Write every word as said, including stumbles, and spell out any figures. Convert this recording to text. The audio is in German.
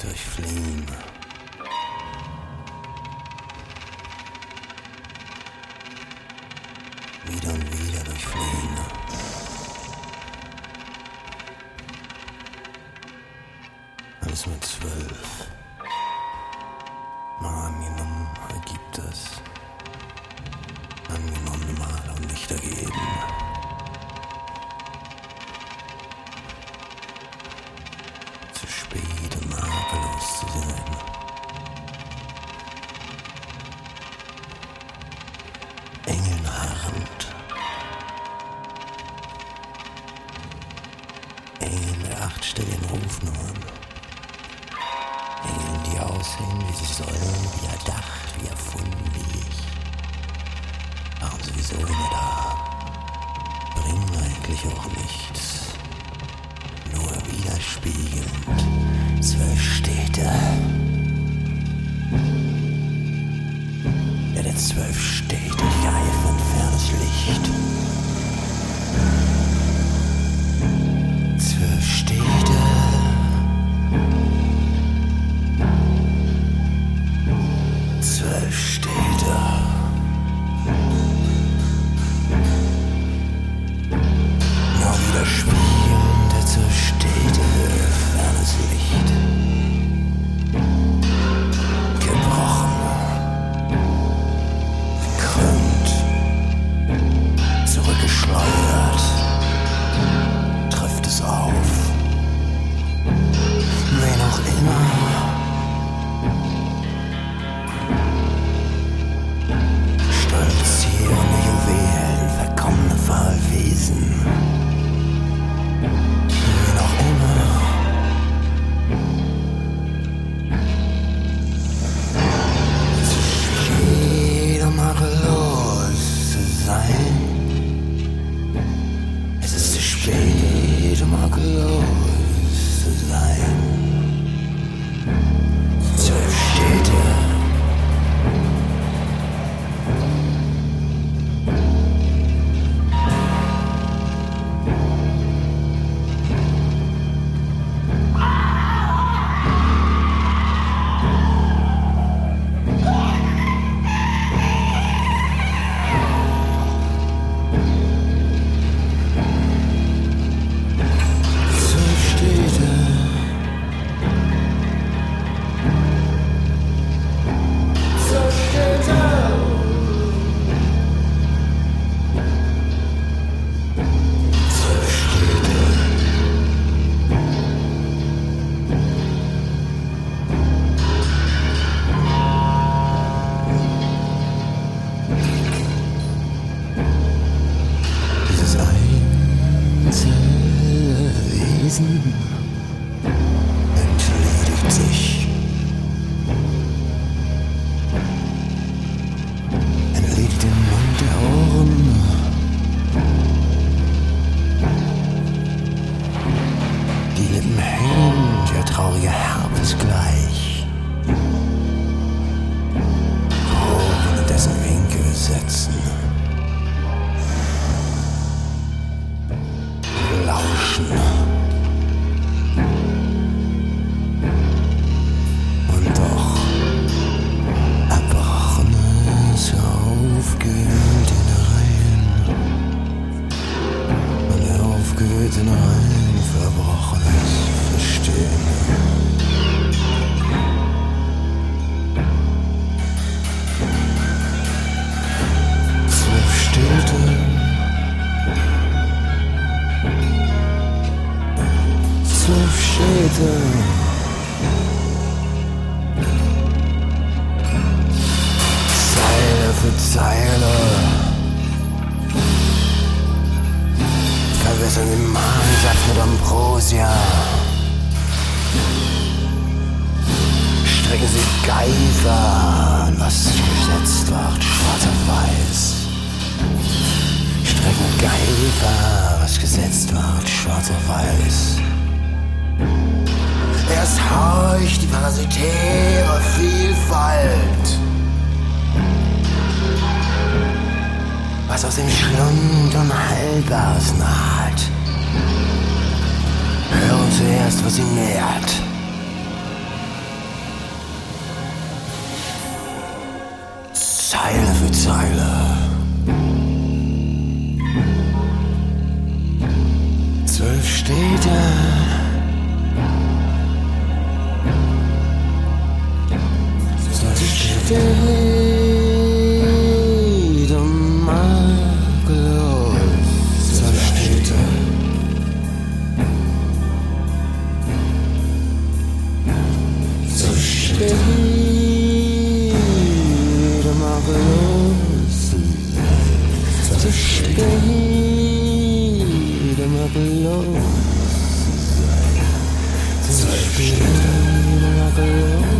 durchfliehen. Wieder und wieder durchfliehen. Alles mit zwölf. Mal angenommen ergibt es. Angenommene Male und nicht ergeben. Zu spät, um makellos zu sein. Engeln harrend. Engeln mit achtstelligen Rufnummern. Engeln, die aussehen, wie sie sollen, wie erdacht, wie erfunden, wie ich. Waren sowieso immer da. Bringen eigentlich auch nichts. Nur widerspiegelnd. Zwölf Städte. Ja, der zwölf Städte, die Reihe von fernes Licht. Zwölf Städte. Zwölf Städte. Nur widerspiegelnd der zwölf Städte, fernes Licht. Gebrochen. Gekrümmt. Zurückgeschleudert. Trifft es auf. Wen auch immer. Stolzierende Juwelen, verkommene Fallwesen. Wen auch immer. Es ist spät, um makellos zu sein. Es ist zu spät, um makellos zu sein. Zwölf Städte. Entledigt sich. Entledigt den Mund der Ohren. Die Lippen hängen, der traurige Herbst gleich. Ohren in dessen Winkel setzen. Lauschen. Und doch Erbrochenes aufgewühlt in Reihen. Und aufgewühlt in Reihen Verbrochenes verstehen. Zwölf Städte. Zwölf Städte. Zeile für Zeile. Verwässern den Magensaft mit Ambrosia. Strecken sie Geifer an, was gesetzt wird, schwarz auf weiß. Strecken Geifer, was gesetzt wird, schwarz auf weiß. Erst horcht die parasitäre Vielfalt, was aus dem Schlund Unheilbares naht. Hören zuerst, was sie nährt. steht er. So steht er makellos. So steht er. So steht er makellos. So steht er makellos. So steht er makellos.